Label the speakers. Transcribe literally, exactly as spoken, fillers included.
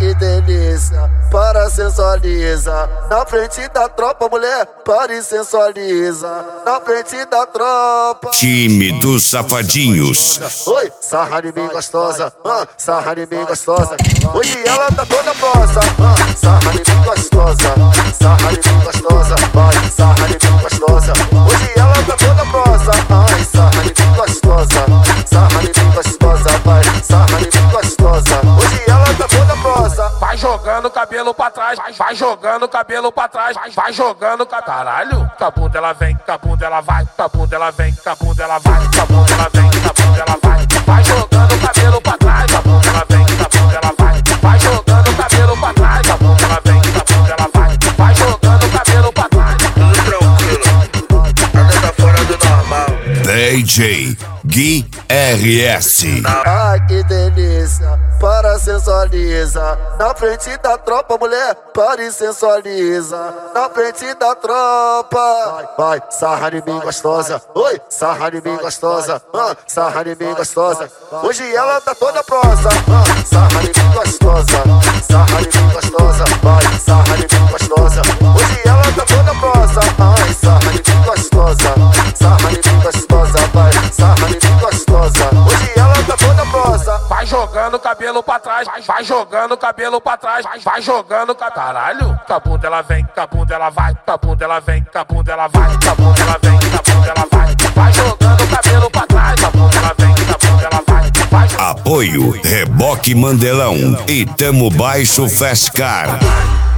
Speaker 1: que delícia, para sensualiza. Na frente da tropa, mulher, para e sensualiza. Na frente da tropa.
Speaker 2: Time dos Safadinhos.
Speaker 1: Oi, sarra de mim gostosa, ah, sarra de mim gostosa. Hoje ela tá toda prosa, ah, sarra de mim gostosa, sarra de mim gostosa, vai, sarra de mim gostosa. Hoje ela tá toda prosa, ai, sarra de mim gostosa, sarra de mim gostosa, vai, sarra de mim gostosa. Hoje ela tá toda prosa.
Speaker 3: Vai jogando o cabelo pra trás, vai, vai jogando o cabelo pra trás, vai, vai jogando ca... Caralho, cabunda ela vem, cabunda ela vai, cabunda ela vem, cabunda ela vai, cabunda ela vem, cabunda ela vai. Vai jogando o cabelo pra trás, cabunda ela vem, cabunda ela vai. Vai jogando o cabelo pra trás, cabunda ela vem, cabunda ela vai. Vai jogando o cabelo pra trás.
Speaker 4: Tudo tranquilo, nada tá fora do normal.
Speaker 2: D J Gui R S.
Speaker 1: Ah, que delícia, para sensualiza. Na frente da tropa, mulher, para e sensualiza. Na frente da tropa. Vai, sarra de mim gostosa. Oi, sarra de mim gostosa. Ah, sarra de mim gostosa. Hoje ela tá toda prosa. Ah, sarra de mim gostosa. Sarra de mim gostosa. Vai, sarra de mim gostosa. Hoje ela tá toda prosa. Ai, sarra de mim gostosa. Sarra de mim gostosa. Vai, sarra de mim gostosa. Hoje ela tá toda prosa.
Speaker 3: Vai jogando o cabelo pra trás, vai, vai jogando o cabelo pra trás, vai, vai jogando ca... Caralho, cabunda ela vem, cabunda ela vai, cabunda ela vem, cabunda ela vai, cabunda ela vem, cabunda ela vai. Vai jogando o cabelo pra trás, cabunda ela vem, cabunda ela vai. Vai...
Speaker 2: Apoio Reboque Mandelão e Tamo Baixo Fast Car.